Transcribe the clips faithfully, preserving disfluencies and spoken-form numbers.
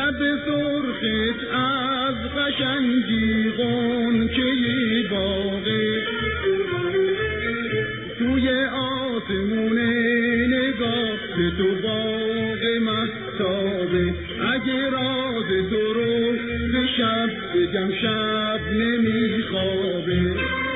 لب سرخت از قشنگی غنچه باغه، توی آسمون نگاه تو باغ مهتابه. اگه راز تو رو به شب بگم شب نمیخوابه.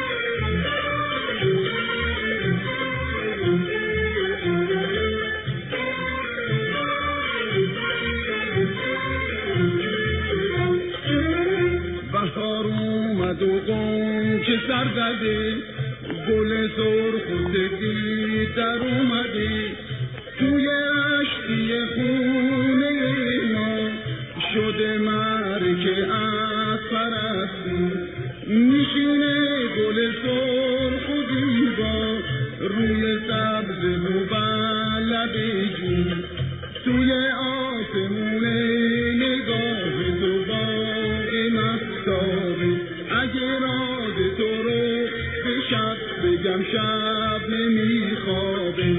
بهار اومد و غنچه سر زده، گل سرخ و سفید در اومده، توی اشکی خونه ما شده مرک از پرستی. میشینه گل سرخ و زیبا روی سبز مبلب جون، توی آسمون نگاه تو باغ مهتابه. اگه راز تو رو به شب بگم شب نمیخوابه.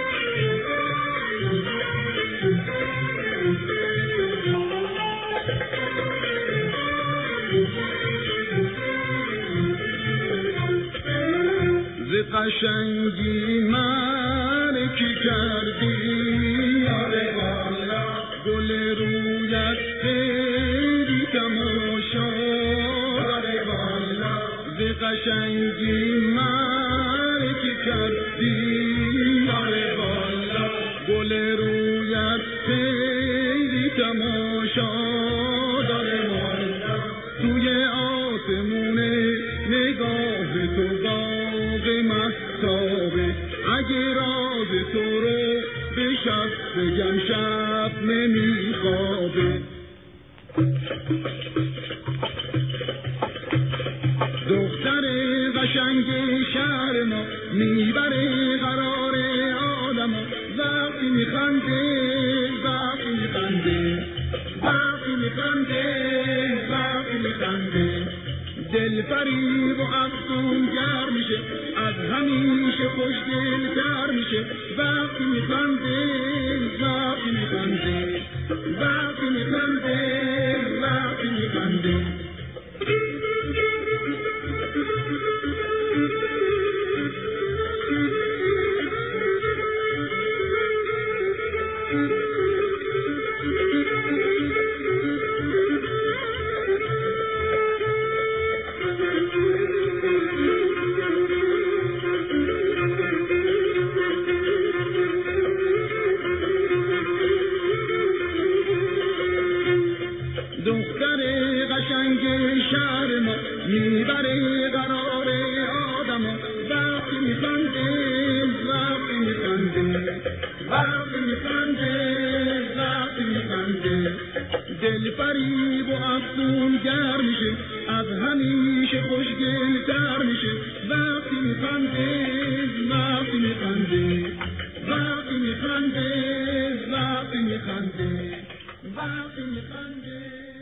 ز قشنگی ملکی کردی یاره والا، گل رویت خیلی تماشا یاره والا. ز قشنگی ملکی کردی یاره والا، گل رویت خیلی تماشا داره والا. توی آسمون نگاه تو باغ مهتابه. اگه راز تو رو به شب بگم شب نمیخوابه. دختر قشنگ شهر ما میبره قرار آدم ها، وقتی میخنده وقتی میخنده وقتی میخنده وقتی میخنده دل فریب و افسونگر میشه، از همیشه خوشگل‌تر میشه. وقتی میخنده وقتی میخنده وقتی میخنده وقتی میخنده دختر قشنگ شهر ما میبره قرار آدم ها، وقتی میخنده وقتی میخنده وقتی میخنده وقتی میخنده دل فریب و افسونگر میشه، از همیشه خوشگل‌تر میشه. وقتی میخنده وقتی میخنده وقتی میخنده وقتی میخنده وقتی میخنده